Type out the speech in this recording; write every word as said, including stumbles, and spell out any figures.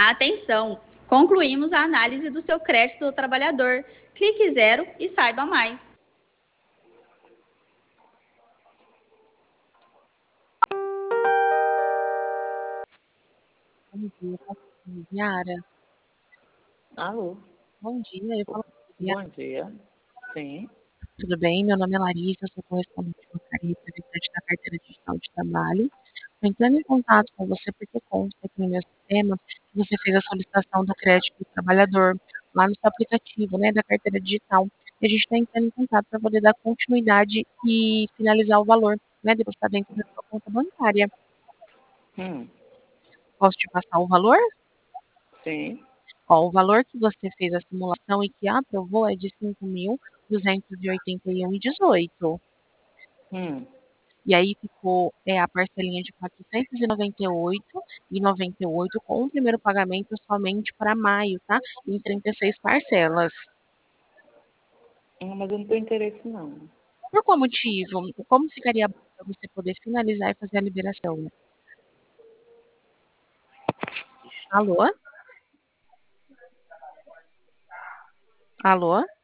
Atenção! Concluímos a análise do seu crédito do trabalhador. Clique zero e saiba mais. Bom dia, posso falar com a Yara? Alô, Bom dia, eu falo com a Yara. bom dia. Sim, Tudo bem? Meu nome é Larissa, sou correspondente do Caribe, representante da carteira digital de trabalho. Estou entrando em contato com você porque consta aqui no meu sistema que você fez a solicitação do crédito do trabalhador lá no seu aplicativo, né, da carteira digital. E a gente está entrando em contato para poder dar continuidade e finalizar o valor, né, depositado dentro da sua conta bancária. hum, Posso te passar o valor? sim, Ó, o valor que você fez a simulação e que aprovou é de cinco mil duzentos e oitenta e um e dezoito. hum. E aí ficou é, a parcelinha de quatrocentos e noventa e oito e noventa e oito com o primeiro pagamento somente para maio, tá? Em trinta e seis parcelas. Ah, mas eu não tenho interesse, não. Por qual motivo? Como ficaria bom para você poder finalizar e fazer a liberação? Alô? Alô?